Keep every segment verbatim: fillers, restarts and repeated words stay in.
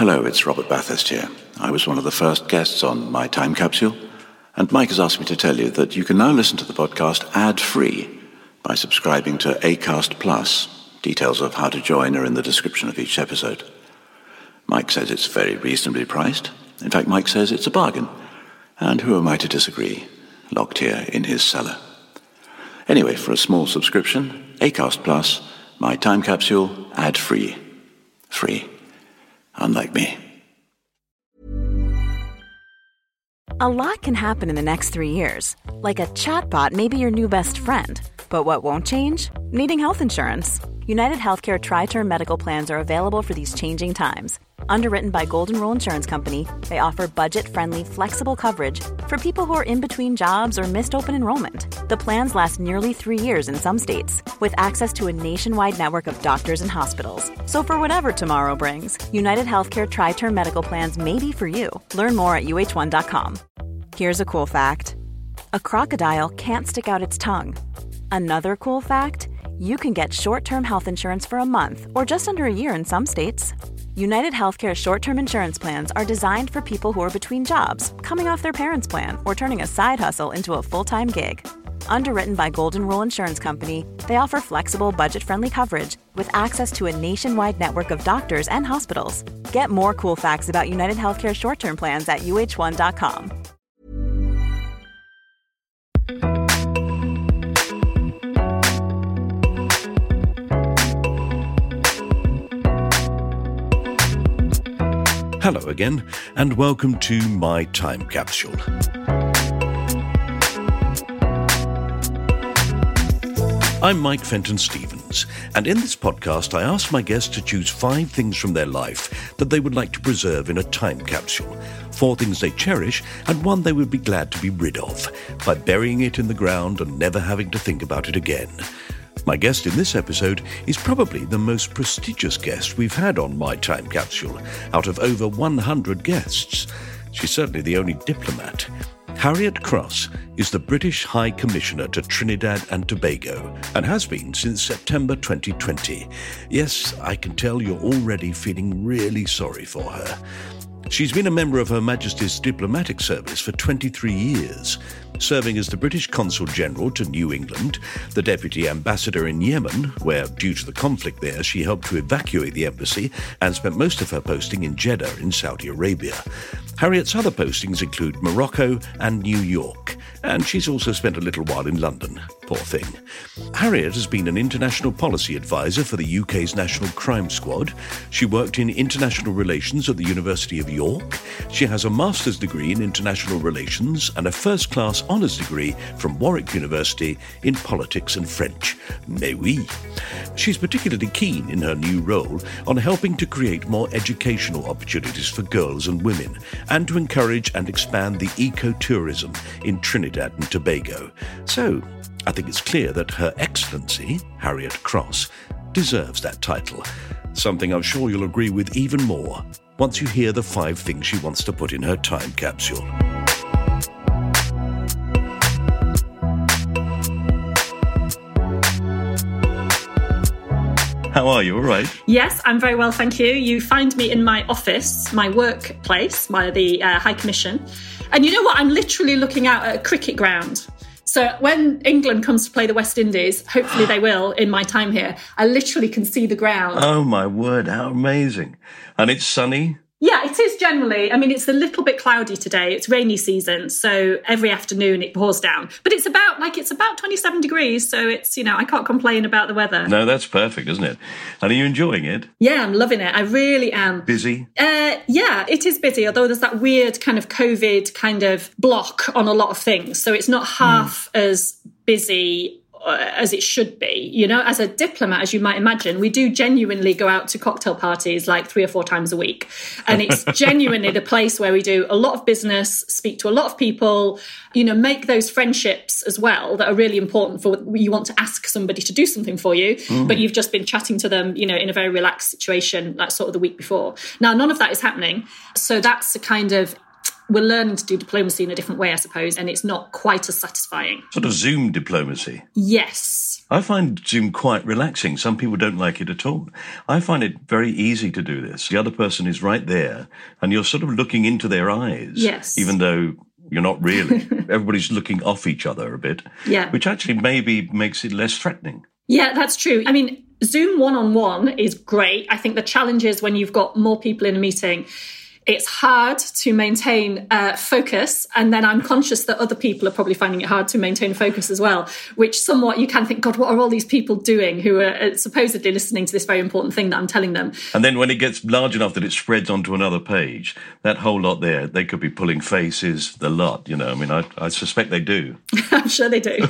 Hello, it's Robert Bathurst here. I was one of the first guests on My Time Capsule, and Mike has asked me to tell you that you can now listen to the podcast ad-free by subscribing to Acast Plus. Details of how to join are in the description of each episode. Mike says it's very reasonably priced. In fact, Mike says it's a bargain. And who am I to disagree? Locked here in his cellar. Anyway, for a small subscription, Acast Plus, My Time Capsule, ad-free. Free. Unlike me. A lot can happen in the next three years. Like a chatbot may be your new best friend. But what won't change? Needing health insurance. United Healthcare Tri-Term Medical Plans are available for these changing times. Underwritten by Golden Rule Insurance Company, they offer budget-friendly, flexible coverage for people who are in between jobs or missed open enrollment. The plans last nearly three years in some states, with access to a nationwide network of doctors and hospitals. So for whatever tomorrow brings, United Healthcare Tri-Term Medical Plans may be for you. Learn more at U H one dot com. Here's a cool fact. A crocodile can't stick out its tongue. Another cool fact, you can get short-term health insurance for a month or just under a year in some states. United Healthcare short-term insurance plans are designed for people who are between jobs, coming off their parents' plan, or turning a side hustle into a full-time gig. Underwritten by Golden Rule Insurance Company, they offer flexible, budget-friendly coverage with access to a nationwide network of doctors and hospitals. Get more cool facts about United Healthcare short-term plans at U H one dot com. Hello again, and welcome to My Time Capsule. I'm Mike Fenton-Stevens, and in this podcast I ask my guests to choose five things from their life that they would like to preserve in a time capsule, four things they cherish, and one they would be glad to be rid of, by burying it in the ground and never having to think about it again. My guest in this episode is probably the most prestigious guest we've had on My Time Capsule, out of over one hundred guests. She's certainly the only diplomat. Harriet Cross is the British High Commissioner to Trinidad and Tobago, and has been since September twenty twenty. Yes, I can tell you're already feeling really sorry for her. She's been a member of Her Majesty's Diplomatic Service for twenty-three years, serving as the British Consul General to New England, the Deputy Ambassador in Yemen, where, due to the conflict there, she helped to evacuate the embassy and spent most of her posting in Jeddah in Saudi Arabia. Harriet's other postings include Morocco and New York, and she's also spent a little while in London. Poor thing. Harriet has been an international policy advisor for the U K's National Crime Squad. She worked in international relations at the University of York. She has a master's degree in international relations and a first-class honours degree from Warwick University in politics and French. Mais oui. She's particularly keen in her new role on helping to create more educational opportunities for girls and women, and to encourage and expand the ecotourism in Trinidad and Tobago. So, I think it's clear that Her Excellency, Harriet Cross, deserves that title. Something I'm sure you'll agree with even more once you hear the five things she wants to put in her time capsule. How are you? All right? Yes, I'm very well, thank you. You find me in my office, my workplace, my the uh, High Commission. And you know what? I'm literally looking out at a cricket ground. So when England comes to play the West Indies, hopefully they will in my time here, I literally can see the ground. Oh, my word, how amazing. And it's sunny? Yeah, it is generally. I mean, it's a little bit cloudy today. It's rainy season, so every afternoon it pours down. But it's about, like, it's about twenty-seven degrees, so it's, you know, I can't complain about the weather. No, that's perfect, isn't it? And are you enjoying it? Yeah, I'm loving it. I really am. Busy? Uh, yeah, it is busy, although there's that weird kind of COVID kind of block on a lot of things. So it's not half mm. as busy as it should be. You know, as a diplomat, as you might imagine, we do genuinely go out to cocktail parties like three or four times a week. And it's genuinely the place where we do a lot of business, speak to a lot of people, you know, make those friendships as well that are really important for you want to ask somebody to do something for you, mm. but you've just been chatting to them, you know, in a very relaxed situation, like sort of the week before. Now, none of that is happening. So that's a kind of we're learning to do diplomacy in a different way, I suppose, and it's not quite as satisfying. Sort of Zoom diplomacy. Yes. I find Zoom quite relaxing. Some people don't like it at all. I find it very easy to do this. The other person is right there, and you're sort of looking into their eyes. Yes. Even though you're not really. Everybody's looking off each other a bit. Yeah. Which actually maybe makes it less threatening. Yeah, that's true. I mean, Zoom one-on-one is great. I think the challenge is when you've got more people in a meeting, it's hard to maintain uh, focus. And then I'm conscious that other people are probably finding it hard to maintain focus as well, which somewhat you can think, God, what are all these people doing who are supposedly listening to this very important thing that I'm telling them? And then when it gets large enough that it spreads onto another page, that whole lot there, they could be pulling faces, the lot, you know. I mean, I, I suspect they do. I'm sure they do.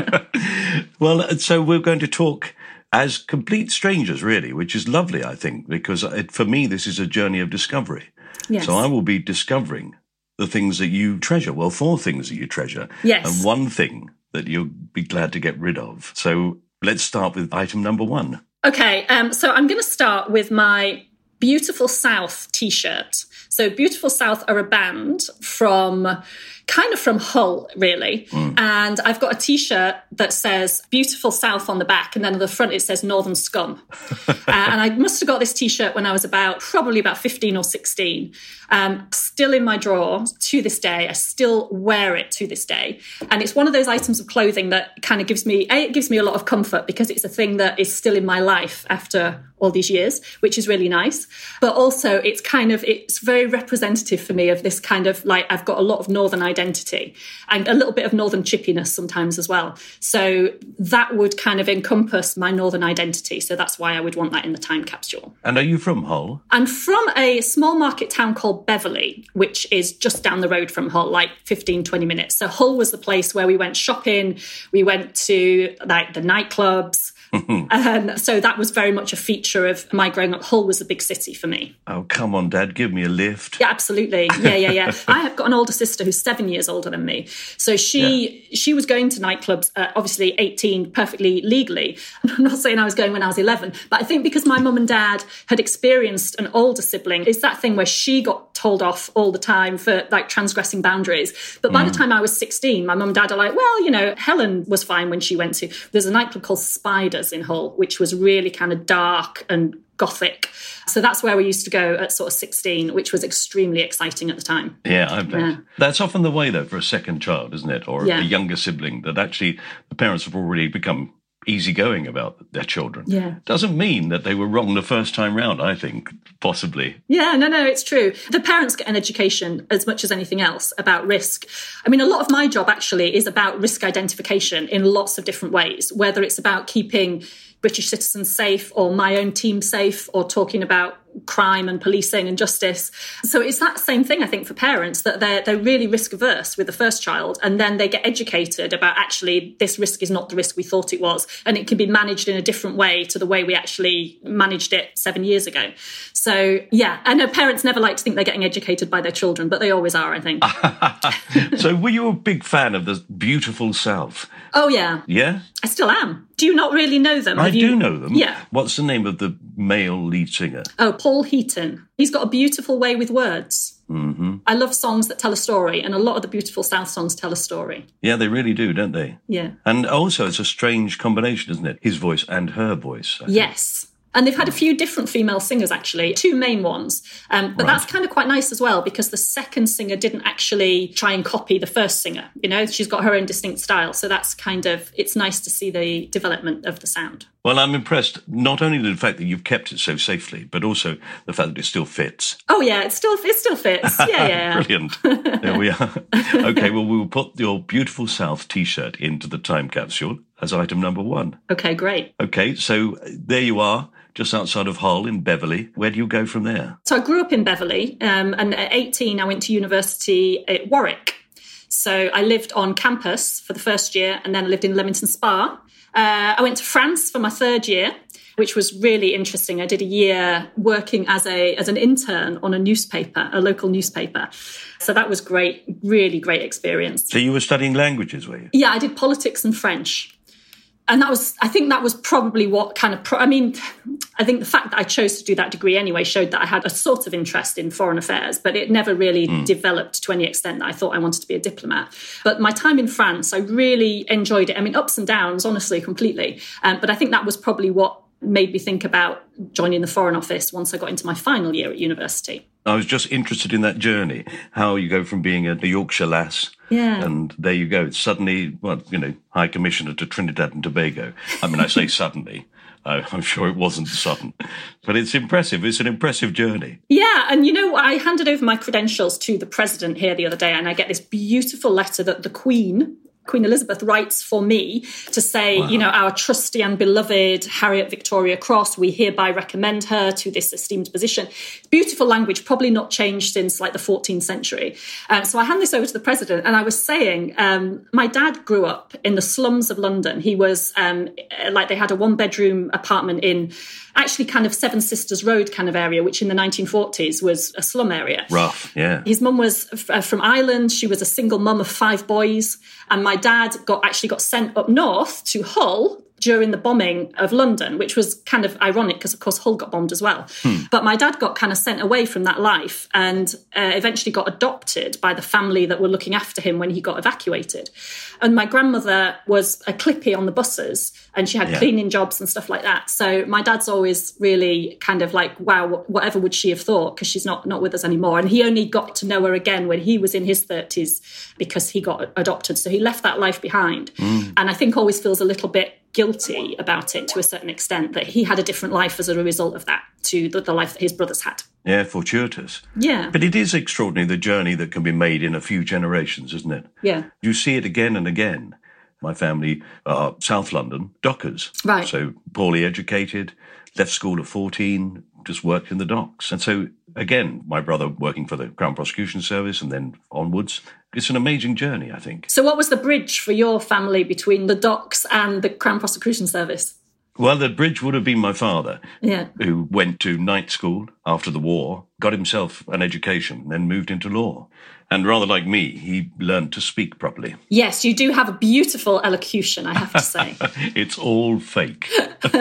Well, so we're going to talk as complete strangers, really, which is lovely, I think, because it, for me, this is a journey of discovery. Yes. So I will be discovering the things that you treasure. Well, four things that you treasure. Yes. And one thing that you'll be glad to get rid of. So let's start with item number one. Okay, um, so I'm going to start with my Beautiful South T-shirt. So Beautiful South are a band from... kind of from Hull, really. Mm. And I've got a T-shirt that says Beautiful South on the back, and then on the front it says Northern Scum. uh, and I must have got this T-shirt when I was about, probably about fifteen or sixteen. Um, still in my drawer to this day. I still wear it to this day. And it's one of those items of clothing that kind of gives me, A, it gives me a lot of comfort because it's a thing that is still in my life after all these years, which is really nice. But also it's kind of, it's very representative for me of this kind of like, I've got a lot of Northern identity and a little bit of Northern chippiness sometimes as well. So that would kind of encompass my Northern identity. So that's why I would want that in the time capsule. And are you from Hull? I'm from a small market town called Beverley, which is just down the road from Hull, like fifteen, twenty minutes. So Hull was the place where we went shopping. We went to like the nightclubs. Um, so that was very much a feature of my growing up. Hull was a big city for me. Oh, come on, Dad, give me a lift. Yeah, absolutely. Yeah, yeah, yeah. I have got an older sister who's seven years older than me. So she yeah. she was going to nightclubs, uh, obviously eighteen, perfectly legally. I'm not saying I was going when I was eleven, but I think because my mum and dad had experienced an older sibling, it's that thing where she got told off all the time for like transgressing boundaries. But by mm. the time I was sixteen, my mum and dad are like, well, you know, Helen was fine when she went to, there's a nightclub called Spiders in Hull, which was really kind of dark and gothic. So that's where we used to go at sort of sixteen, which was extremely exciting at the time. Yeah, I bet. Yeah. That's often the way, though, for a second child, isn't it? Or yeah. a younger sibling, that actually the parents have already become easygoing about their children. Yeah. Doesn't mean that they were wrong the first time round, I think, possibly. Yeah, no, no, it's true. The parents get an education as much as anything else about risk. I mean, a lot of my job actually is about risk identification in lots of different ways, whether it's about keeping British citizens safe or my own team safe or talking about crime and policing and justice. So it's that same thing, I think, for parents, that they're, they're really risk averse with the first child, and then they get educated about actually this risk is not the risk we thought it was, and it can be managed in a different way to the way we actually managed it seven years ago. So, yeah, I know parents never like to think they're getting educated by their children, but they always are, I think. So were you a big fan of the Beautiful South? Oh, yeah. Yeah? I still am. Do you not really know them? I Have do you... know them. Yeah. What's the name of the male lead singer? Oh, Paul Heaton. He's got a beautiful way with words. Mm-hmm. I love songs that tell a story, and a lot of the Beautiful South songs tell a story. Yeah, they really do, don't they? Yeah. And also, it's a strange combination, isn't it? His voice and her voice. I yes. Think. And they've had a few different female singers, actually, two main ones. Um, but right. that's kind of quite nice as well, because the second singer didn't actually try and copy the first singer. You know, she's got her own distinct style. So that's kind of, it's nice to see the development of the sound. Well, I'm impressed, not only the fact that you've kept it so safely, but also the fact that it still fits. Oh, yeah, it still, it still fits. Yeah, yeah. Brilliant. There we are. Okay, well, we will put your Beautiful South T-shirt into the time capsule as item number one. Okay, great. Okay, so there you are, just outside of Hull in Beverley. Where do you go from there? So I grew up in Beverley, um, and at eighteen, I went to university at Warwick. So I lived on campus for the first year, and then I lived in Leamington Spa. Uh, I went to France for my third year, which was really interesting. I did a year working as a as an intern on a newspaper, a local newspaper. So that was great, really great experience. So you were studying languages, were you? Yeah, I did politics and French. And that was, I think that was probably what kind of, pro- I mean, I think the fact that I chose to do that degree anyway showed that I had a sort of interest in foreign affairs, but it never really mm. developed to any extent that I thought I wanted to be a diplomat. But my time in France, I really enjoyed it. I mean, ups and downs, honestly, completely. Um, but I think that was probably what made me think about joining the Foreign Office once I got into my final year at university. I was just interested in that journey, how you go from being a Yorkshire lass, yeah. and there you go, suddenly, well, you know, High Commissioner to Trinidad and Tobago. I mean, I say suddenly. Uh, I'm sure it wasn't sudden, but it's impressive. It's an impressive journey. Yeah, and you know, I handed over my credentials to the president here the other day, and I get this beautiful letter that the Queen, Queen Elizabeth, writes for me to say, wow. you know, our trusty and beloved Harriet Victoria Cross, we hereby recommend her to this esteemed position. Beautiful language, probably not changed since like the fourteenth century. Um, so I hand this over to the president, and I was saying, um, my dad grew up in the slums of London. He was um, like, they had a one bedroom apartment in actually kind of Seven Sisters Road kind of area, which in the nineteen forties was a slum area. Rough, yeah. His mum was f- from Ireland. She was a single mum of five boys. And my dad got actually got sent up north to Hull during the bombing of London, which was kind of ironic because, of course, Hull got bombed as well. Hmm. But my dad got kind of sent away from that life and uh, eventually got adopted by the family that were looking after him when he got evacuated. And my grandmother was a clippy on the buses, and she had yeah. cleaning jobs and stuff like that. So my dad's always really kind of like, wow, whatever would she have thought, because she's not, not with us anymore. And he only got to know her again when he was in his thirties because he got adopted. So he left that life behind. Mm. And I think always feels a little bit guilty about it to a certain extent, that he had a different life as a result of that to the, the life that his brothers had. Yeah, fortuitous. Yeah. But it is extraordinary, the journey that can be made in a few generations, isn't it? Yeah. You see it again and again. My family are South London dockers. Right. So poorly educated, left school at fourteen, just worked in the docks. And so, again, my brother working for the Crown Prosecution Service and then onwards. It's an amazing journey, I think. So what was the bridge for your family between the docks and the Crown Prosecution Service? Well, the bridge would have been my father, yeah. who went to night school after the war, got himself an education, then moved into law. And rather like me, he learned to speak properly. Yes, you do have a beautiful elocution, I have to say. It's all fake.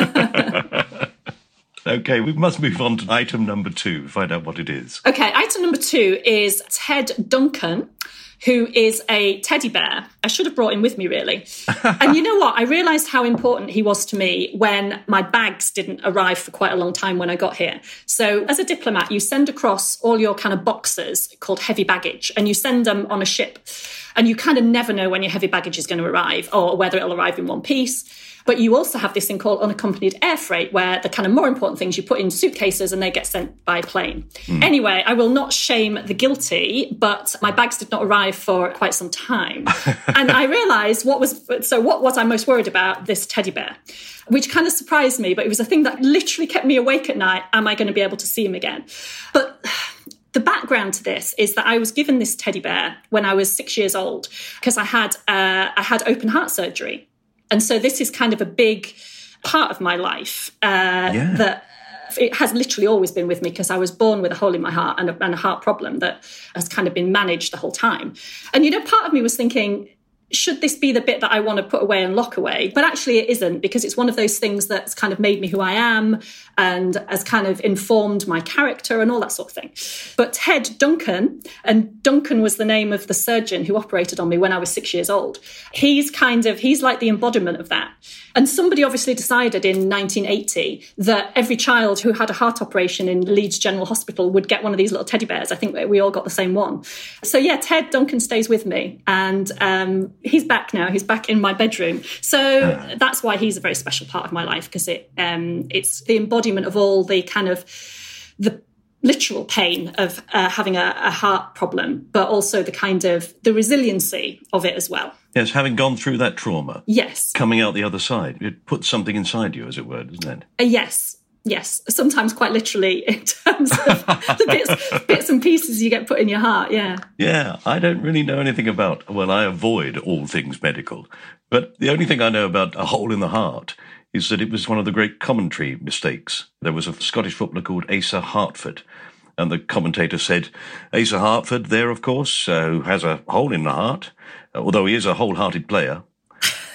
Okay, we must move on to item number two, find out what it is. Okay, item number two is Ted Duncan, who is a teddy bear. I should have brought him with me, really. And you know what? I realised how important he was to me when my bags didn't arrive for quite a long time when I got here. So as a diplomat, you send across all your kind of boxes called heavy baggage, and you send them on a ship. And you kind of never know when your heavy baggage is going to arrive or whether it'll arrive in one piece. But you also have this thing called unaccompanied air freight, where the kind of more important things you put in suitcases and they get sent by plane. Mm. Anyway, I will not shame the guilty, but my bags did not arrive for quite some time. And I realised what was, so what was I most worried about? This teddy bear, which kind of surprised me, but it was a thing that literally kept me awake at night. Am I going to be able to see him again? But the background to this is that I was given this teddy bear when I was six years old because I had uh, I had open heart surgery. And so this is kind of a big part of my life uh, yeah. that it has literally always been with me because I was born with a hole in my heart and a, and a heart problem that has kind of been managed the whole time. And, you know, part of me was thinking, should this be the bit that I want to put away and lock away? But actually it isn't, because it's one of those things that's kind of made me who I am and has kind of informed my character and all that sort of thing. But Ted Duncan, and Duncan was the name of the surgeon who operated on me when I was six years old. He's kind of, he's like the embodiment of that. And somebody obviously decided in nineteen eighty that every child who had a heart operation in Leeds General Hospital would get one of these little teddy bears. I think we all got the same one. So yeah, Ted Duncan stays with me. And um, he's back now. He's back in my bedroom. So that's why he's a very special part of my life, because it um, it's the embodiment of all the kind of the literal pain of uh, having a, a heart problem, but also the kind of the resiliency of it as well. Yes, having gone through that trauma. Yes. Coming out the other side. It puts something inside you, as it were, doesn't it? Uh, yes. Yes, sometimes quite literally in terms of the bits, bits and pieces you get put in your heart, yeah. Yeah, I don't really know anything about, well, I avoid all things medical. But the only thing I know about a hole in the heart is that it was one of the great commentary mistakes. There was a Scottish footballer called Asa Hartford, and the commentator said, Asa Hartford there, of course, uh, who has a hole in the heart, although he is a wholehearted player.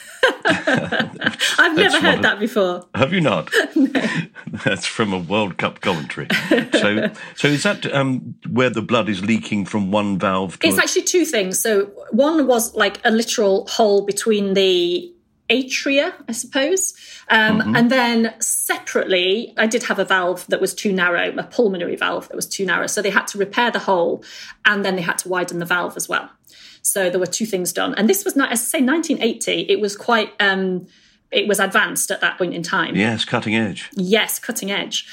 I've never heard of, that before. Have you not? No. That's from a World Cup commentary. So, so is that um, where the blood is leaking from one valve to It's a- actually two things. So one was like a literal hole between the atria, I suppose. Um, mm-hmm. And then separately, I did have a valve that was too narrow, a pulmonary valve that was too narrow. So they had to repair the hole and then they had to widen the valve as well. So there were two things done. And this was, not, as I say, nineteen eighty. It was quite, um, it was advanced at that point in time. Yes, cutting edge. Yes, cutting edge.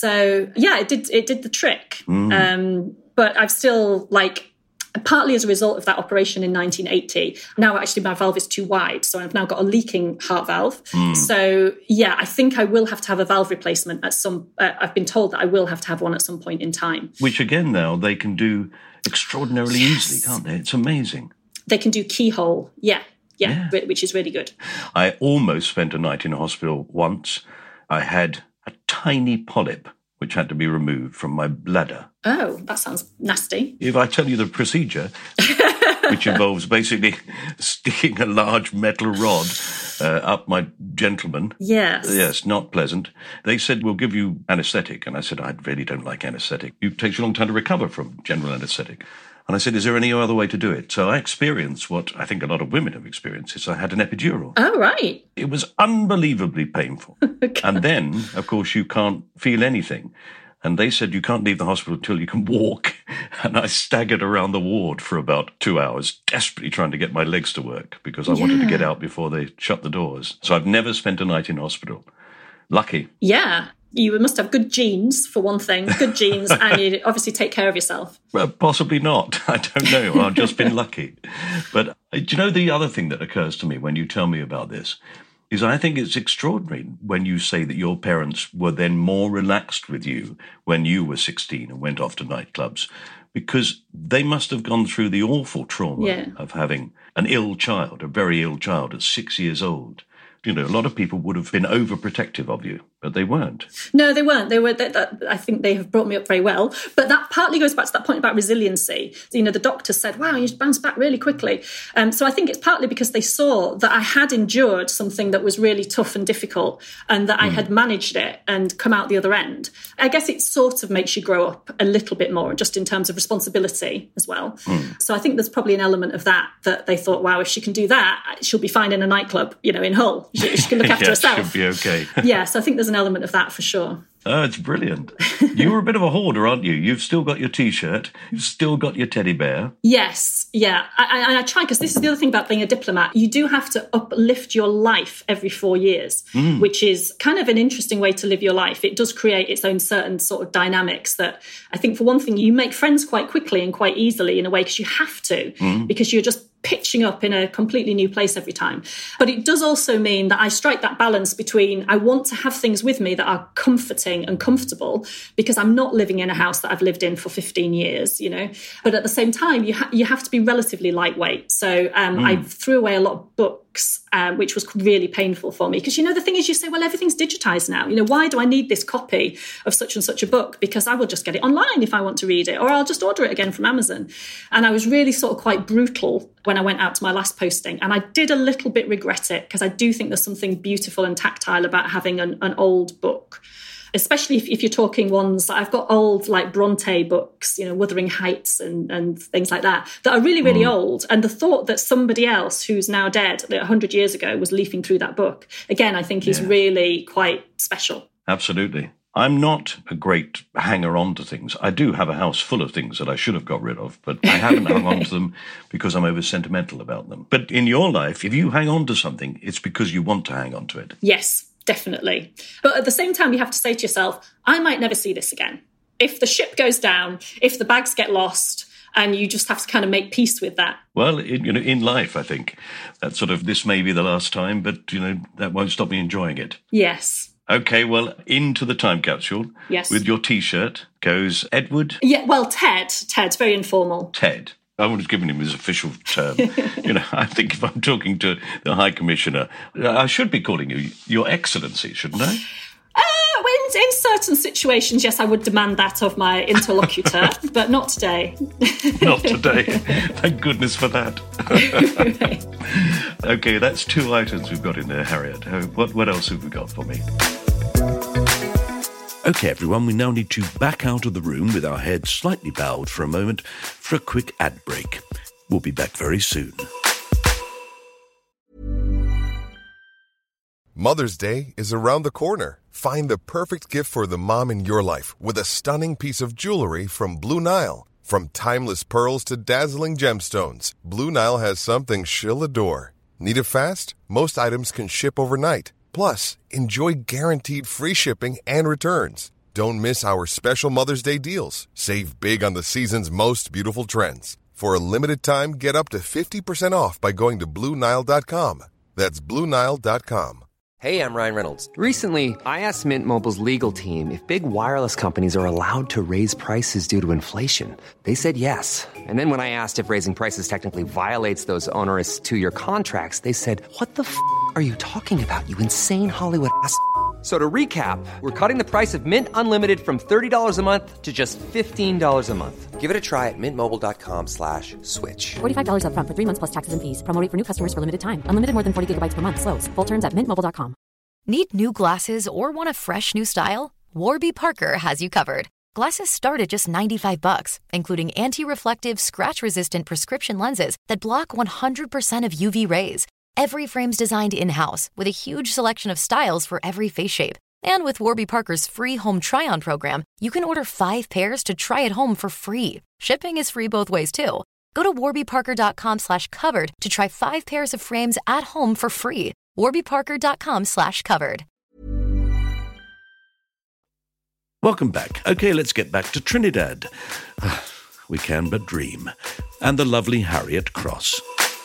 So yeah, it did, it did the trick. Mm. Um, but I've still like, partly as a result of that operation in nineteen eighty, now actually my valve is too wide. So I've now got a leaking heart valve. Mm. So yeah, I think I will have to have a valve replacement at some, uh, I've been told that I will have to have one at some point in time. Which again now they can do extraordinarily yes. easily, can't they? It's amazing. They can do keyhole. Yeah, yeah, yeah, which is really good. I almost spent a night in a hospital once. I had a tiny polyp which had to be removed from my bladder. Oh, that sounds nasty. If I tell you the procedure, which involves basically sticking a large metal rod uh, up my gentleman. Yes. Yes, not pleasant. They said, we'll give you anaesthetic. And I said, I really don't like anaesthetic. It takes a long time to recover from general anaesthetic. And I said, is there any other way to do it? So I experienced what I think a lot of women have experienced, is I had an epidural. Oh, right. It was unbelievably painful. Okay. And then, of course, you can't feel anything. And they said, you can't leave the hospital until you can walk. And I staggered around the ward for about two hours, desperately trying to get my legs to work because I yeah. wanted to get out before they shut the doors. So I've never spent a night in hospital. Lucky. Yeah. You must have good genes, for one thing, good genes, and you obviously take care of yourself. Well, possibly not. I don't know. I've just been lucky. But do you know the other thing that occurs to me when you tell me about this is I think it's extraordinary when you say that your parents were then more relaxed with you when you were sixteen and went off to nightclubs, because they must have gone through the awful trauma yeah. of having an ill child, a very ill child at six years old. You know, a lot of people would have been overprotective of you, but they weren't. No, they weren't. They were. They, that, I think they have brought me up very well. But that partly goes back to that point about resiliency. You know, the doctor said, wow, you bounced back really quickly. Um, so I think it's partly because they saw that I had endured something that was really tough and difficult and that mm. I had managed it and come out the other end. I guess it sort of makes you grow up a little bit more, just in terms of responsibility as well. Mm. So I think there's probably an element of that, that they thought, wow, if she can do that, she'll be fine in a nightclub, you know, in Hull. She, she can look after yeah, herself. Should be okay. Yeah, so I think there's an element of that for sure. Oh, it's brilliant. You were a bit of a hoarder, aren't you? You've still got your T-shirt. You've still got your teddy bear. Yes, yeah. I, I, I try, because this is the other thing about being a diplomat. You do have to uplift your life every four years, mm. which is kind of an interesting way to live your life. It does create its own certain sort of dynamics that I think, for one thing, you make friends quite quickly and quite easily in a way because you have to, mm. because you're just pitching up in a completely new place every time. But it does also mean that I strike that balance between I want to have things with me that are comforting and comfortable, because I'm not living in a house that I've lived in for fifteen years, you know. But at the same time, you, ha- you have to be relatively lightweight. So um, mm. I threw away a lot of books, um, which was really painful for me. Because, you know, the thing is, you say, well, everything's digitized now. You know, why do I need this copy of such and such a book? Because I will just get it online if I want to read it, or I'll just order it again from Amazon. And I was really sort of quite brutal when I went out to my last posting. And I did a little bit regret it, because I do think there's something beautiful and tactile about having an, an old book, especially if, if you're talking ones, I've got old like Bronte books, you know, Wuthering Heights and, and things like that, that are really, really mm. old. And the thought that somebody else who's now dead one hundred years ago was leafing through that book, again, I think is yeah. really quite special. Absolutely. I'm not a great hanger-on to things. I do have a house full of things that I should have got rid of, but I haven't hung on to them because I'm over-sentimental about them. But in your life, if you hang on to something, it's because you want to hang on to it. Yes, definitely. But at the same time, you have to say to yourself, I might never see this again. If the ship goes down, if the bags get lost, and you just have to kind of make peace with that. Well, in, you know, in life, I think that sort of, this may be the last time, but, you know, that won't stop me enjoying it. Yes. Okay, well, into the time capsule. Yes. With your T-shirt goes Edward. Yeah, well, Ted. Ted's very informal. Ted. I would have given him his official term. You know, I think if I'm talking to the High Commissioner, I should be calling you Your Excellency, shouldn't I? Uh, well, in, in certain situations, yes, I would demand that of my interlocutor, but not today. Not today. Thank goodness for that. Okay, that's two items we've got in there, Harriet. Uh, What, what else have we got for me? Okay, everyone, we now need to back out of the room with our heads slightly bowed for a moment for a quick ad break. We'll be back very soon. Mother's Day is around the corner. Find the perfect gift for the mom in your life with a stunning piece of jewelry from Blue Nile. From timeless pearls to dazzling gemstones, Blue Nile has something she'll adore. Need it fast? Most items can ship overnight. Plus, enjoy guaranteed free shipping and returns. Don't miss our special Mother's Day deals. Save big on the season's most beautiful trends. For a limited time, get up to fifty percent off by going to Blue Nile dot com. That's Blue Nile dot com. Hey, I'm Ryan Reynolds. Recently, I asked Mint Mobile's legal team if big wireless companies are allowed to raise prices due to inflation. They said yes. And then when I asked if raising prices technically violates those onerous two-year contracts, they said, what the f*** are you talking about, you insane Hollywood ass f- So to recap, we're cutting the price of Mint Unlimited from thirty dollars a month to just fifteen dollars a month. Give it a try at mintmobile.com slash switch. forty-five dollars up front for three months plus taxes and fees. Promo rate for new customers for limited time. Unlimited more than forty gigabytes per month. Slows full terms at mint mobile dot com. Need new glasses or want a fresh new style? Warby Parker has you covered. Glasses start at just ninety-five bucks, including anti-reflective, scratch-resistant prescription lenses that block one hundred percent of U V rays. Every frame's designed in-house with a huge selection of styles for every face shape. And with Warby Parker's free home try-on program, you can order five pairs to try at home for free. Shipping is free both ways, too. Go to warbyparker.com slash covered to try five pairs of frames at home for free. warbyparker.com slash covered. Welcome back. Okay, let's get back to Trinidad. We can but dream. And the lovely Harriet Cross.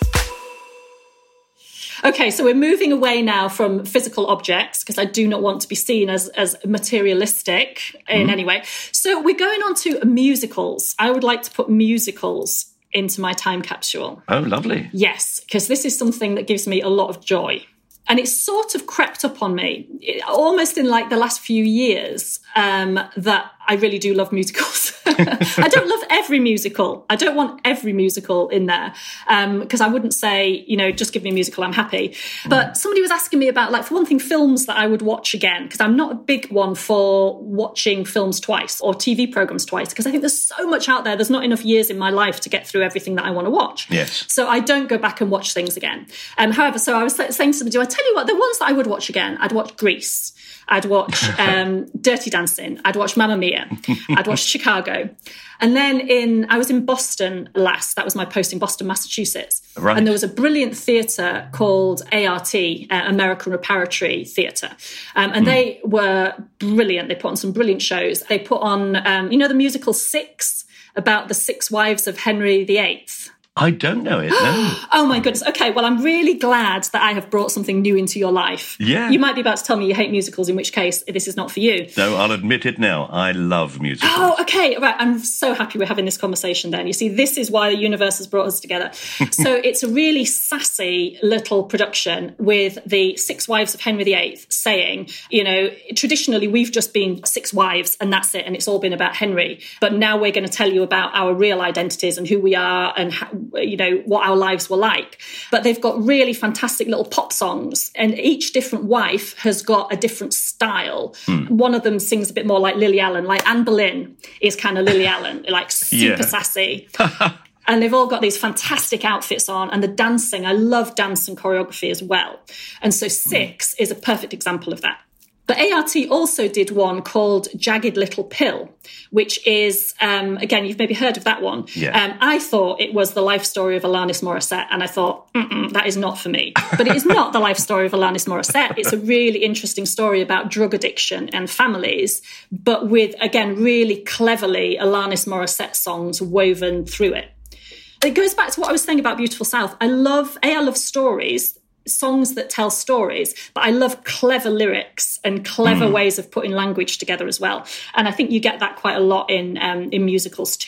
Okay, so we're moving away now from physical objects because I do not want to be seen as, as materialistic in mm. any way. So we're going on to musicals. I would like to put musicals into my time capsule. Oh, lovely. Yes, because this is something that gives me a lot of joy. And it's sort of crept up on me, almost in like the last few years, um, that I really do love musicals. I don't love every musical. I don't want every musical in there because um, I wouldn't say, you know, just give me a musical, I'm happy. But somebody was asking me about, like, for one thing, films that I would watch again, because I'm not a big one for watching films twice or T V programs twice, because I think there's so much out there. There's not enough years in my life to get through everything that I want to watch. Yes. So I don't go back and watch things again. Um, however, so I was saying to somebody, I tell you what, the ones that I would watch again, I'd watch Grease. I'd watch um, Dirty Dancing. I'd watch Mamma Mia. I'd watch Chicago. And then in, I was in Boston last. That was my post in Boston, Massachusetts. Right. And there was a brilliant theatre called A R T, uh, American Reparatory Theatre. Um, and mm. they were brilliant. They put on some brilliant shows. They put on, um, you know, the musical Six, about the six wives of Henry the Eighth. I don't know it, no. Oh, my goodness. Okay, well, I'm really glad that I have brought something new into your life. Yeah. You might be about to tell me you hate musicals, in which case this is not for you. No, I'll admit it now. I love musicals. Oh, okay. Right. I'm so happy we're having this conversation then. You see, this is why the universe has brought us together. So it's a really sassy little production with the six wives of Henry the Eighth saying, you know, traditionally we've just been six wives and that's it. And it's all been about Henry. But now we're going to tell you about our real identities and who we are and how, you know, what our lives were like. But they've got really fantastic little pop songs, and each different wife has got a different style. Mm. One of them sings a bit more like Lily Allen, like Anne Boleyn is kind of Lily Allen, like super yeah. sassy. And they've all got these fantastic outfits on, and the dancing, I love dance and choreography as well. And so Six mm. is a perfect example of that. But A R T also did one called Jagged Little Pill, which is, um, again, you've maybe heard of that one. Yeah. Um, I thought it was the life story of Alanis Morissette, and I thought, that is not for me. But it is not the life story of Alanis Morissette. It's a really interesting story about drug addiction and families, but with, again, really cleverly Alanis Morissette songs woven through it. It goes back to what I was saying about Beautiful South. I love, A, I love stories, songs that tell stories, but I love clever lyrics and clever mm. ways of putting language together as well. And I think you get that quite a lot in um, in musicals too.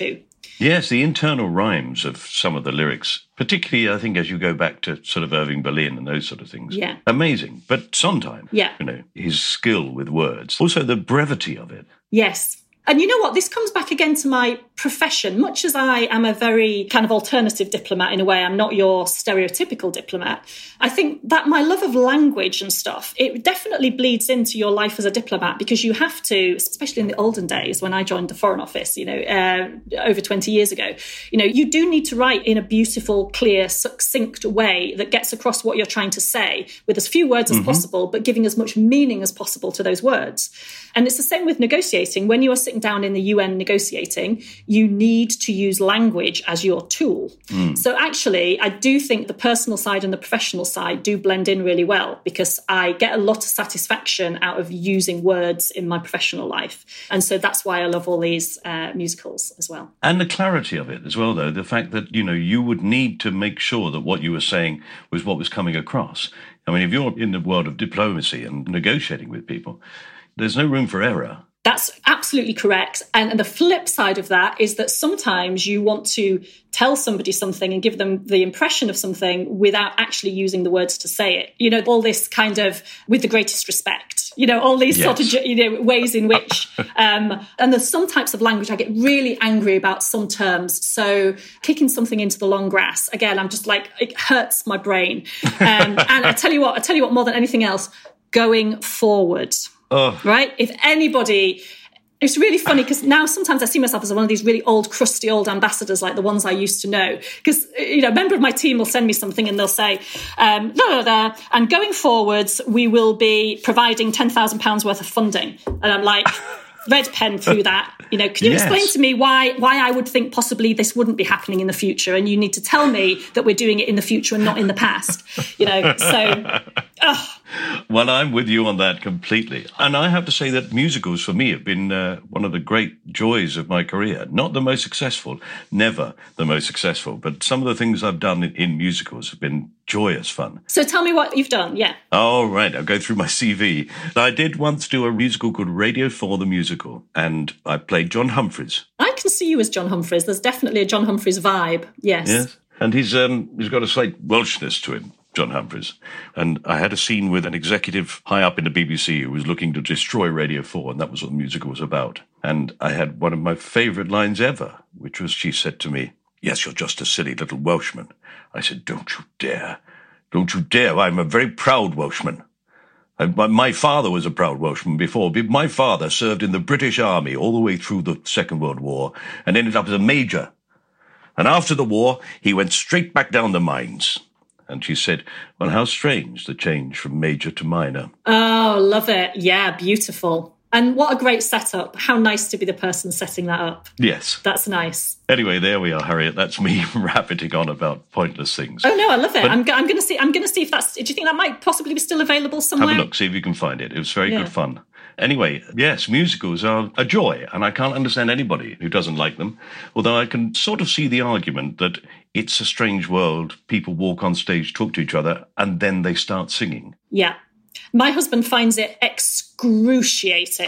Yes, the internal rhymes of some of the lyrics, particularly, I think, as you go back to sort of Irving Berlin and those sort of things. Yeah. Amazing. But Sondheim, yeah. you know, his skill with words. Also, the brevity of it. Yes. And you know what? This comes back again to my profession. Much as I am a very kind of alternative diplomat in a way, I'm not your stereotypical diplomat. I think that my love of language and stuff, it definitely bleeds into your life as a diplomat, because you have to, especially in the olden days when I joined the Foreign Office, you know, uh, over twenty years ago, you know, you do need to write in a beautiful, clear, succinct way that gets across what you're trying to say with as few words as mm-hmm. possible, but giving as much meaning as possible to those words. And it's the same with negotiating. When you are sitting down in the U N negotiating, you need to use language as your tool. Mm. So actually, I do think the personal side and the professional side do blend in really well, because I get a lot of satisfaction out of using words in my professional life. And so that's why I love all these uh, musicals as well. And the clarity of it as well, though, the fact that, you know, you would need to make sure that what you were saying was what was coming across. I mean, if you're in the world of diplomacy and negotiating with people, there's no room for error. That's absolutely correct. And, and the flip side of that is that sometimes you want to tell somebody something and give them the impression of something without actually using the words to say it. You know, all this kind of with the greatest respect, you know, all these yes. sort of, you know, ways in which, um, and there's some types of language I get really angry about some terms. So kicking something into the long grass, again, I'm just like, it hurts my brain. Um, and I tell you what, I tell you what, more than anything else, going forward. Oh. Right? If anybody, it's really funny because now sometimes I see myself as one of these really old, crusty old ambassadors like the ones I used to know. Because, you know, a member of my team will send me something and they'll say, um, da, da, da, and going forwards, we will be providing ten thousand pounds worth of funding. And I'm like, red pen through that. You know, can you yes. explain to me why why I would think possibly this wouldn't be happening in the future? And you need to tell me that we're doing it in the future and not in the past. You know, so... Oh. Well, I'm with you on that completely. And I have to say that musicals for me have been uh, one of the great joys of my career. Not the most successful, never the most successful, but some of the things I've done in, in musicals have been joyous fun. So tell me what you've done, yeah. Oh, right. I'll go through my C V. I did once do a musical called Radio four the Musical, and I played John Humphreys. I can see you as John Humphreys. There's definitely a John Humphreys vibe, yes. Yes, and he's um, he's got a slight Welshness to him. John Humphreys. And I had a scene with an executive high up in the B B C who was looking to destroy Radio four, and that was what the musical was about. And I had one of my favourite lines ever, which was, she said to me, "Yes, you're just a silly little Welshman." I said, "Don't you dare. Don't you dare. I'm a very proud Welshman. I, my, my father was a proud Welshman before. My father served in the British Army all the way through the Second World War and ended up as a major. And after the war, he went straight back down the mines." And she said, "Well, how strange, the change from major to minor." Oh, love it. Yeah, beautiful. And what a great setup. How nice to be the person setting that up. Yes. That's nice. Anyway, there we are, Harriet. That's me rabbiting on about pointless things. Oh, no, I love it. But I'm, I'm going to see I'm going to see if that's... Do you think that might possibly be still available somewhere? Have a look, see if you can find it. It was very yeah. good fun. Anyway, yes, musicals are a joy, and I can't understand anybody who doesn't like them, although I can sort of see the argument that it's a strange world. People walk on stage, talk to each other, and then they start singing. Yeah. My husband finds it excruciating.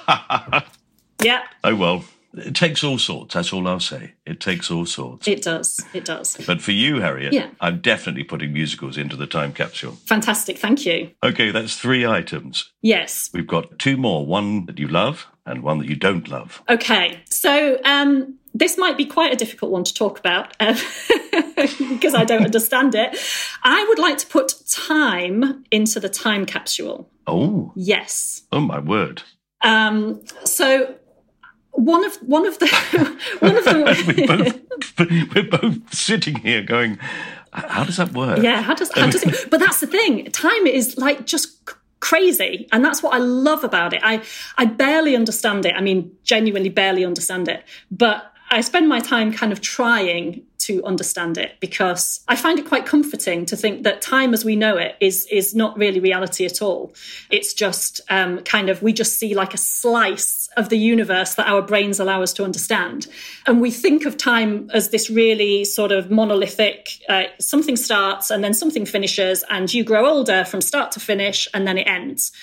Yeah. Oh, well, it takes all sorts. That's all I'll say. It takes all sorts. It does. It does. But for you, Harriet, yeah. I'm definitely putting musicals into the time capsule. Fantastic. Thank you. Okay, that's three items. Yes. We've got two more, one that you love and one that you don't love. Okay. So um, this might be quite a difficult one to talk about um, because I don't understand it. I would like to put time into the time capsule. Oh. Yes. Oh, my word. Um, so... One of one of the one of the we're, both, we're both sitting here going, how does that work? Yeah, how does how does it? But that's the thing. Time is like just crazy, and that's what I love about it. I I barely understand it. I mean, genuinely barely understand it. But I spend my time kind of trying to understand it, because I find it quite comforting to think that time as we know it is is not really reality at all. It's just um, kind of, we just see like a slice of the universe that our brains allow us to understand. And we think of time as this really sort of monolithic, uh, something starts and then something finishes, and you grow older from start to finish, and then it ends.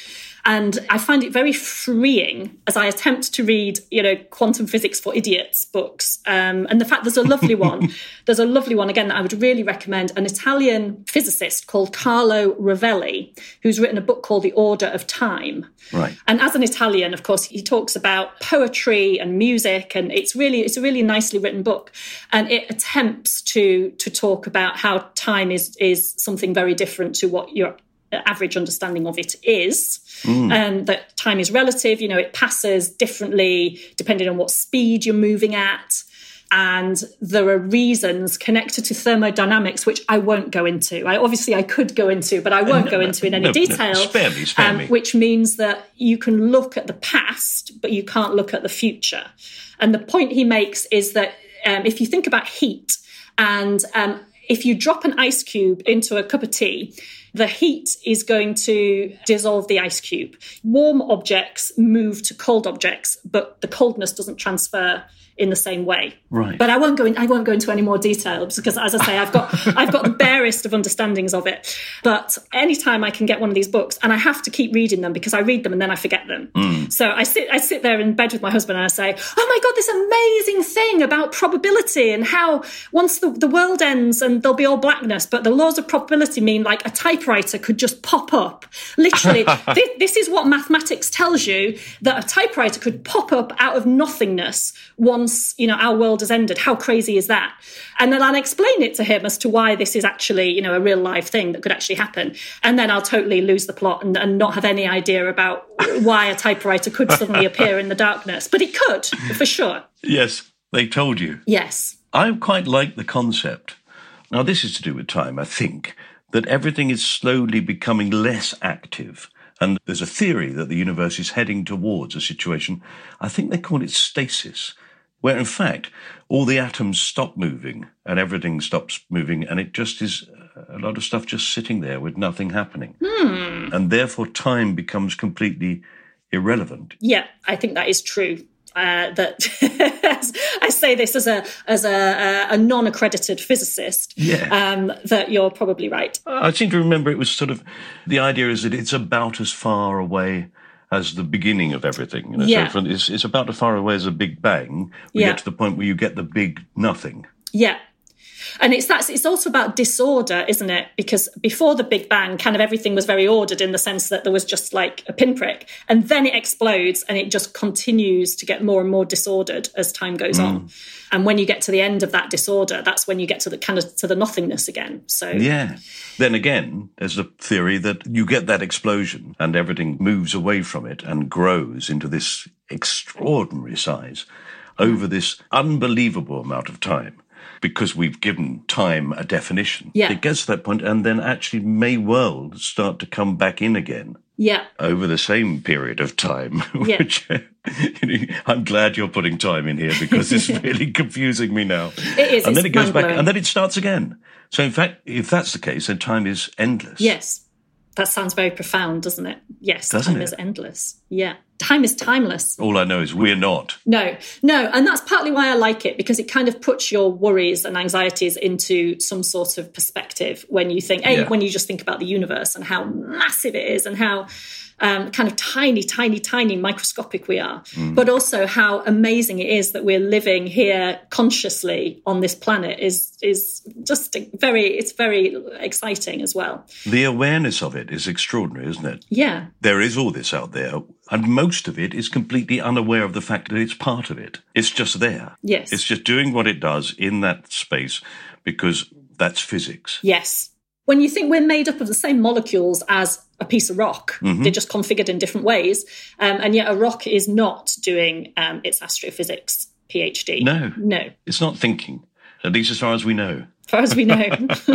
And I find it very freeing as I attempt to read, you know, quantum physics for idiots books. Um, and the fact there's a lovely one, there's a lovely one, again, that I would really recommend, an Italian physicist called Carlo Rovelli, who's written a book called The Order of Time. Right. And as an Italian, of course, he talks about poetry and music, and it's really, it's a really nicely written book. And it attempts to, to talk about how time is, is something very different to what your average understanding of it is, mm. and that time is relative. You know, it passes differently depending on what speed you're moving at. And there are reasons connected to thermodynamics, which I won't go into. I obviously I could go into, but I won't no, go into in any no, detail. No, spare me, spare um, me. Which means that you can look at the past, but you can't look at the future. And the point he makes is that um, if you think about heat, and um, if you drop an ice cube into a cup of tea, the heat is going to dissolve the ice cube. Warm objects move to cold objects, but the coldness doesn't transfer in the same way. Right. But I won't go in, I won't go into any more detail because, as I say, I've got I've got the barest of understandings of it. But anytime I can get one of these books, and I have to keep reading them because I read them and then I forget them. Mm. So I sit I sit there in bed with my husband and I say, oh my God, this amazing thing about probability and how once the, the world ends and there'll be all blackness, but the laws of probability mean like a typewriter could just pop up. Literally, this, this is what mathematics tells you, that a typewriter could pop up out of nothingness once Once, you know, our world has ended. How crazy is that? And then I'll explain it to him as to why this is actually, you know, a real life thing that could actually happen. And then I'll totally lose the plot and, and not have any idea about why a typewriter could suddenly appear in the darkness. But it could, for sure. Yes, they told you. Yes. I quite like the concept. Now, this is to do with time, I think, that everything is slowly becoming less active. And there's a theory that the universe is heading towards a situation, I think they call it stasis, where, in fact, all the atoms stop moving and everything stops moving, and it just is a lot of stuff just sitting there with nothing happening. Hmm. And therefore, time becomes completely irrelevant. Yeah, I think that is true. Uh, that I say this as a as a, a non-accredited physicist. Yeah. Um, that you're probably right. I seem to remember it was sort of, the idea is that it's about as far away as the beginning of everything. You know? Yeah. So from, it's, it's about as far away as a Big Bang. We yeah. get to the point where you get the big nothing. Yeah. And it's that's it's also about disorder, isn't it? Because before the Big Bang, kind of everything was very ordered in the sense that there was just like a pinprick. And then it explodes and it just continues to get more and more disordered as time goes mm. on. And when you get to the end of that disorder, that's when you get to the kind of to the nothingness again. So yeah. Then again, there's the theory that you get that explosion and everything moves away from it and grows into this extraordinary size over this unbelievable amount of time. Because we've given time a definition. Yeah. It gets to that point and then actually may well start to come back in again. Yeah. Over the same period of time. Yeah. Which you know, I'm glad you're putting time in here because it's really confusing me now. It is. And then it goes back mind-blowing. and then it starts again. So in fact, if that's the case, then time is endless. Yes. That sounds very profound, doesn't it? Yes, Doesn't time it? is endless. Yeah. Time is timeless. All I know is we're not. No, no. And that's partly why I like it, because it kind of puts your worries and anxieties into some sort of perspective when you think, hey, Yeah. when you just think about the universe and how massive it is and how um, kind of tiny, tiny, tiny microscopic we are, mm. but also how amazing it is that we're living here consciously on this planet is is just very, it's very exciting as well. The awareness of it is extraordinary, isn't it? Yeah. There is all this out there, and most of it is completely unaware of the fact that it's part of it. It's just there. Yes. It's just doing what it does in that space because that's physics. Yes. When you think we're made up of the same molecules as a piece of rock, Mm-hmm. they're just configured in different ways, um, and yet a rock is not doing um, its astrophysics PhD. No. No. It's not thinking, at least as far as we know. As far as we know.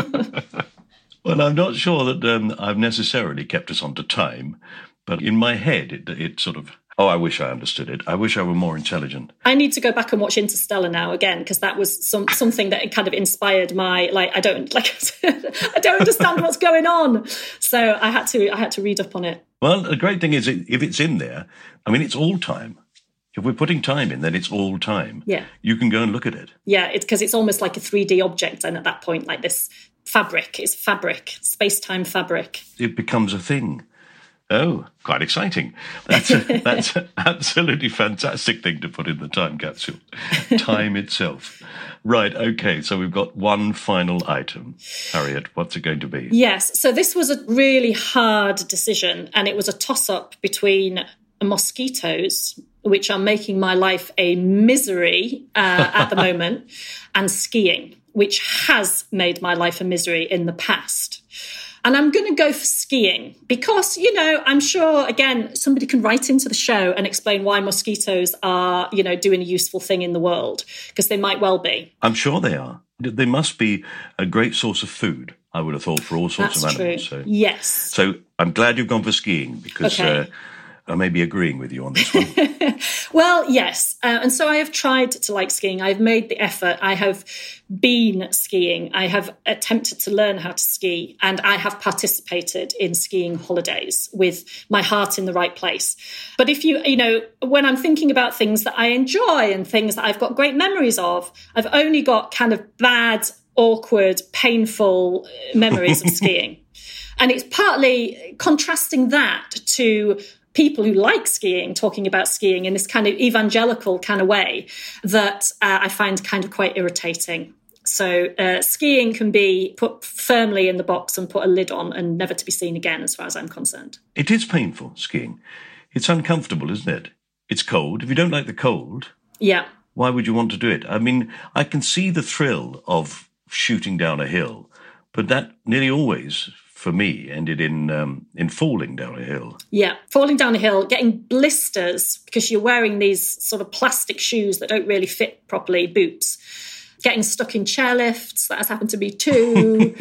Well, I'm not sure that um, I've necessarily kept us onto time, but in my head, it, it sort of, oh, I wish I understood it. I wish I were more intelligent. I need to go back and watch Interstellar now again, because that was some something that kind of inspired my, like, I don't, like, I don't understand what's going on. So I had to, I had to read up on it. Well, the great thing is, if it's in there, I mean, it's all time. If we're putting time in, then it's all time. Yeah. You can go and look at it. Yeah, it's because it's almost like a three D object, and at that point, like this fabric, it's fabric, space-time fabric. It becomes a thing. Oh, quite exciting. That's a, that's an absolutely fantastic thing to put in the time capsule. Time itself. Right, okay, so we've got one final item. Harriet, what's it going to be? Yes, so this was a really hard decision, and it was a toss-up between mosquitoes, which are making my life a misery uh, at the moment, and skiing, which has made my life a misery in the past. And I'm going to go for skiing because, you know, I'm sure, again, somebody can write into the show and explain why mosquitoes are, you know, doing a useful thing in the world, because they might well be. I'm sure they are. They must be a great source of food, I would have thought, for all sorts That's of animals. True. So, yes. So I'm glad you've gone for skiing because okay. uh, I may be agreeing with you on this one. Well, yes. Uh, and so I have tried to like skiing. I've made the effort. I have been skiing. I have attempted to learn how to ski. And I have participated in skiing holidays with my heart in the right place. But if you, you know, when I'm thinking about things that I enjoy and things that I've got great memories of, I've only got kind of bad, awkward, painful memories of skiing. And it's partly contrasting that to people who like skiing, talking about skiing in this kind of evangelical kind of way that uh, I find kind of quite irritating. So uh, skiing can be put firmly in the box and put a lid on and never to be seen again, as far as I'm concerned. It is painful, skiing. It's uncomfortable, isn't it? It's cold. If you don't like the cold, yeah, why would you want to do it? I mean, I can see the thrill of shooting down a hill, but that nearly always, for me, ended in um, in falling down a hill. Yeah, falling down a hill, getting blisters because you're wearing these sort of plastic shoes that don't really fit properly, boots. Getting stuck in chairlifts, that has happened to me too.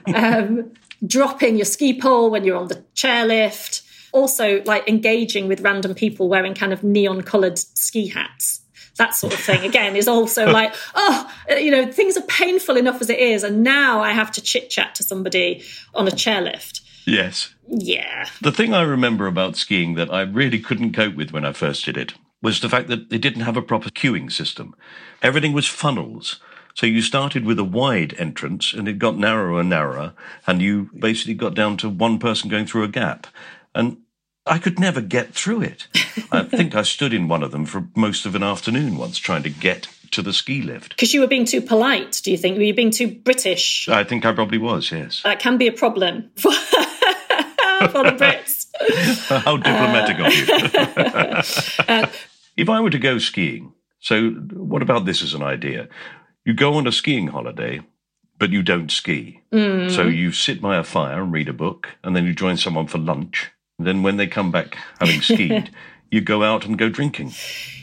um, dropping your ski pole when you're on the chairlift. Also, like engaging with random people wearing kind of neon-coloured ski hats. That sort of thing, again, is also like, oh, you know, things are painful enough as it is, and now I have to chit-chat to somebody on a chairlift. Yes. Yeah. The thing I remember about skiing that I really couldn't cope with when I first did it was the fact that they didn't have a proper queuing system. Everything was funnels. So you started with a wide entrance, and it got narrower and narrower, and you basically got down to one person going through a gap. And I could never get through it. I think I stood in one of them for most of an afternoon once trying to get to the ski lift. Because you were being too polite, do you think? Were you being too British? I think I probably was, yes. That can be a problem for, for the Brits. How diplomatic uh, of you. uh, if I were to go skiing, so what about this as an idea? You go on a skiing holiday, but you don't ski. Mm. So you sit by a fire and read a book, and then you join someone for lunch. Then when they come back having skied, you go out and go drinking.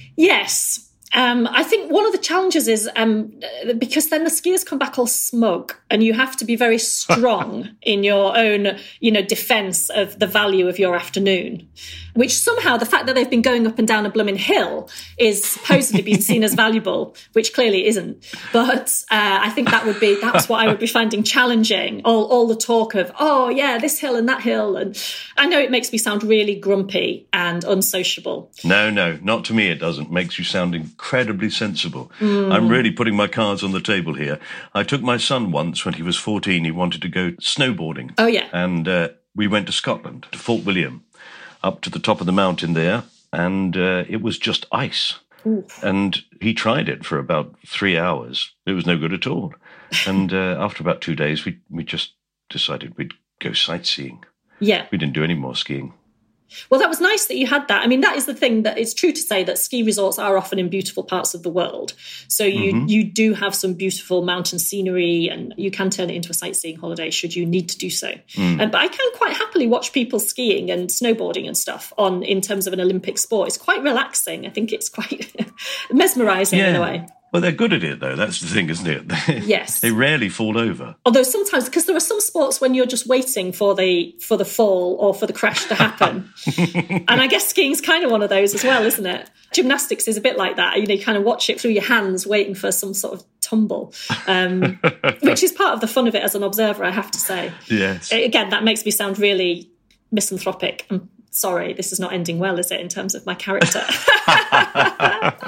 Yes. Um, I think one of the challenges is um, because then the skiers come back all smug and you have to be very strong in your own, you know, defence of the value of your afternoon, which somehow the fact that they've been going up and down a blooming hill is supposedly being seen as valuable, which clearly isn't. But uh, I think that would be, that's what I would be finding challenging. All, all the talk of, oh yeah, this hill and that hill. And I know it makes me sound really grumpy and unsociable. No, no, not to me it doesn't. It makes you sound incredibly sensible. Mm. I'm really putting my cards on the table here. I took my son once when he was fourteen. He wanted to go snowboarding. Oh, yeah. And uh, we went to Scotland, to Fort William, up to the top of the mountain there, and uh, it was just ice. Oof. And he tried it for about three hours. It was no good at all. And uh, after about two days, we we just decided we'd go sightseeing. Yeah. We didn't do any more skiing. Well, that was nice that you had that. I mean, that is the thing, that it's true to say that ski resorts are often in beautiful parts of the world. So you, mm-hmm. you do have some beautiful mountain scenery and you can turn it into a sightseeing holiday should you need to do so. Mm. Um, but I can quite happily watch people skiing and snowboarding and stuff on in terms of an Olympic sport. It's quite relaxing. I think it's quite mesmerising yeah. in a way. Well, they're good at it, though. That's the thing, isn't it? Yes. They rarely fall over. Although sometimes, because there are some sports when you're just waiting for the for the fall or for the crash to happen. And I guess skiing's kind of one of those as well, isn't it? Gymnastics is a bit like that. You know, you kind of watch it through your hands, waiting for some sort of tumble, um, which is part of the fun of it as an observer, I have to say. Yes. Again, that makes me sound really misanthropic. I'm sorry, this is not ending well, is it, in terms of my character?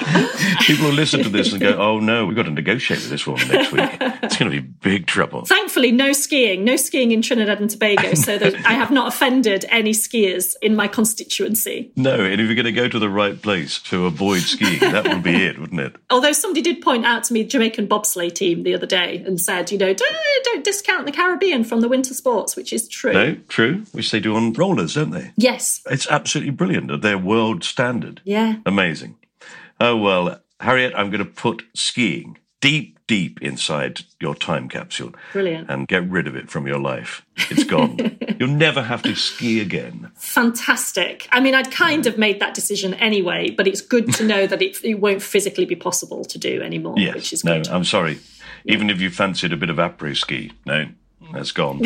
People will listen to this and go, oh no, we've got to negotiate with this woman next week. It's going to be big trouble. Thankfully, no skiing, no skiing in Trinidad and Tobago, so that I have not offended any skiers in my constituency. No, and if you're going to go to the right place to avoid skiing, that would be it, wouldn't it? Although somebody did point out to me the Jamaican bobsleigh team the other day and said, you know, don't, don't discount the Caribbean from the winter sports, which is true. No, true. Which they do on rollers, don't they? Yes. It's absolutely brilliant. They're world standard. Yeah. Amazing. Oh, well, Harriet, I'm going to put skiing deep, deep inside your time capsule. Brilliant. And get rid of it from your life. It's gone. You'll never have to ski again. Fantastic. I mean, I'd kind of made that decision anyway, but it's good to know that it, it won't physically be possible to do anymore, yes. which is No, good. I'm sorry. Yeah. Even if you fancied a bit of après ski, no, that's gone.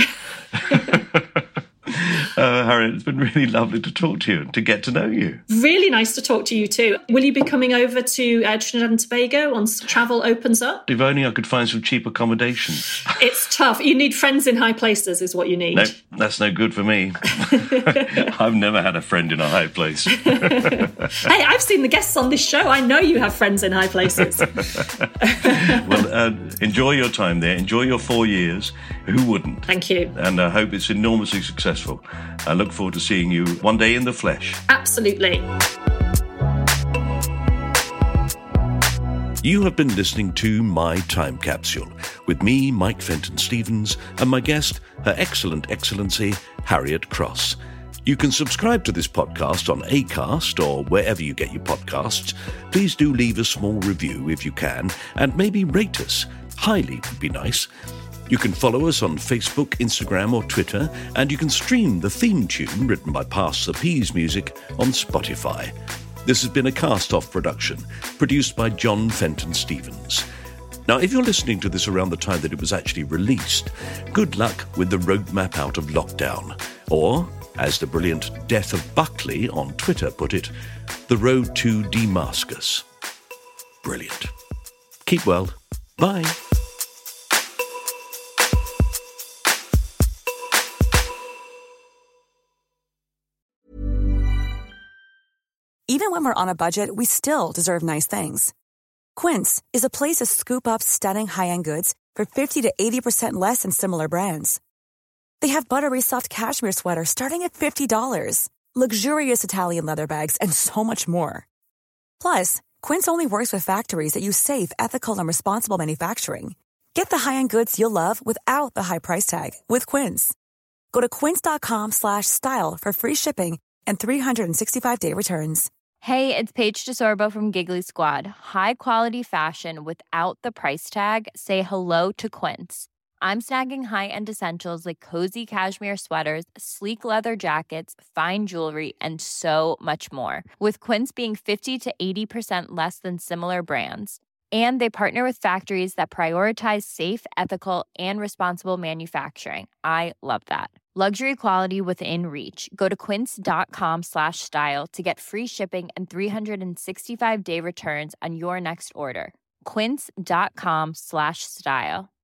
Uh, Harriet, it's been really lovely to talk to you and to get to know you. Really nice to talk to you too. Will you be coming over to uh, Trinidad and Tobago once travel opens up? If only I could find some cheap accommodation. It's tough. You need friends in high places is what you need. No, that's no good for me. I've never had a friend in a high place. Hey, I've seen the guests on this show. I know you have friends in high places. Well, uh, enjoy your time there. Enjoy your four years. Who wouldn't? Thank you. And I hope it's enormously successful. I look forward to seeing you one day in the flesh. Absolutely. You have been listening to My Time Capsule with me, Mike Fenton Stevens, and my guest, Her Excellent Excellency, Harriet Cross. You can subscribe to this podcast on Acast or wherever you get your podcasts. Please do leave a small review if you can, and maybe rate us. Highly would be nice. You can follow us on Facebook, Instagram or Twitter, and you can stream the theme tune written by Pass the Peas Music on Spotify. This has been a cast-off production, produced by John Fenton Stevens. Now, if you're listening to this around the time that it was actually released, good luck with the roadmap out of lockdown. Or, as the brilliant Death of Buckley on Twitter put it, the road to Damascus. Brilliant. Keep well. Bye. Even when we're on a budget, we still deserve nice things. Quince is a place to scoop up stunning high-end goods for fifty to eighty percent less than similar brands. They have buttery soft cashmere sweaters starting at fifty dollars, luxurious Italian leather bags, and so much more. Plus, Quince only works with factories that use safe, ethical, and responsible manufacturing. Get the high-end goods you'll love without the high price tag with Quince. Go to quince.com slash style for free shipping and three sixty-five day returns. Hey, it's Paige DeSorbo from Giggly Squad. High quality fashion without the price tag. Say hello to Quince. I'm snagging high-end essentials like cozy cashmere sweaters, sleek leather jackets, fine jewelry, and so much more. With Quince being fifty to eighty percent less than similar brands. And they partner with factories that prioritize safe, ethical, and responsible manufacturing. I love that. Luxury quality within reach. Go to quince.com slash style to get free shipping and three sixty-five day returns on your next order. Quince.com slash style.